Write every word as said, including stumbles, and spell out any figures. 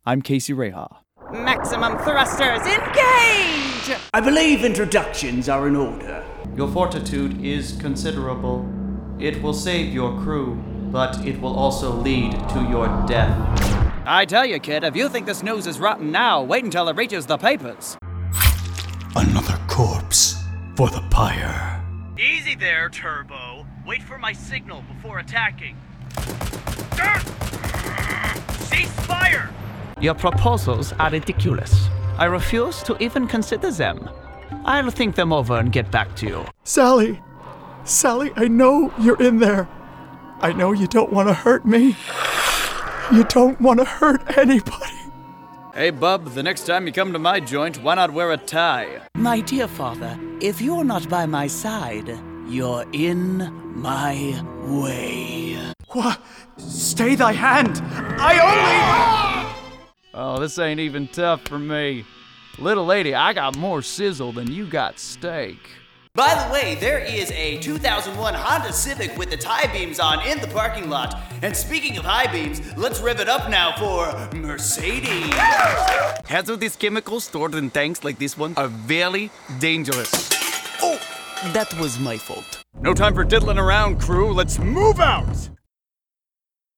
I'm Casey Reha. Maximum thrusters, engage! I believe introductions are in order. Your fortitude is considerable. It will save your crew, but it will also lead to your death. I tell you, kid, if you think this news is rotten now, wait until it reaches the papers. Another corpse for the pyre. Easy there, Turbo. Wait for my signal before attacking. Cease fire! Your proposals are ridiculous. I refuse to even consider them. I'll think them over and get back to you. Sally! Sally, I know you're in there. I know you don't want to hurt me. You don't want to hurt anybody. Hey, bub, the next time you come to my joint, why not wear a tie? My dear father, if you're not by my side, you're in my way. What? Stay thy hand! I only... Oh, this ain't even tough for me. Little lady, I got more sizzle than you got steak. By the way, there is a two thousand one Honda Civic with its high beams on in the parking lot. And speaking of high beams, let's rev it up now for Mercedes. Hazardous chemicals stored in tanks like this one are very dangerous. Oh, that was my fault. No time for diddling around, crew. Let's move out!